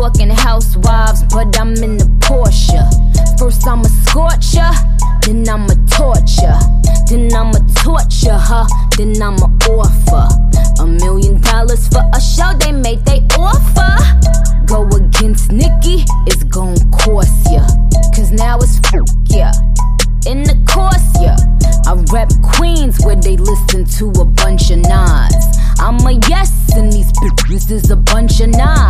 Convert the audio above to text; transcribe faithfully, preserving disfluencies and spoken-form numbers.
talking housewives, but I'm in the Porsche. First I'ma scorch ya, then I'ma torture, then I'ma torture her, then I'ma offer a million dollars for a show they made they offer. Go against Nicki, it's gon' cost ya, cause now it's f*** ya, in the course ya. I rep Queens where they listen to a bunch of Nas. I'm a yes and these bitches is a bunch of Nas.